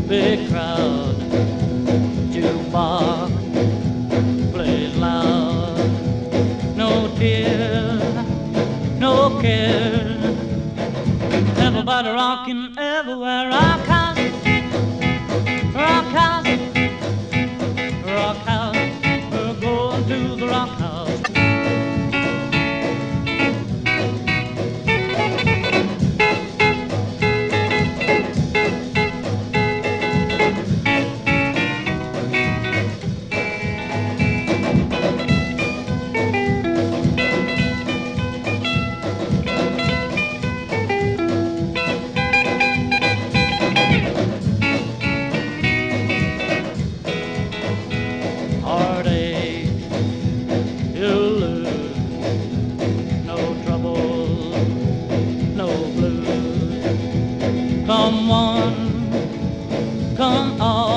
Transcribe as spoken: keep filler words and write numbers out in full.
big crowd, jukebox plays loud. No tears, no cares. Everybody rocking everywhere. Rock house, rock house, rock house. We're going to the rock house. Come one, come all.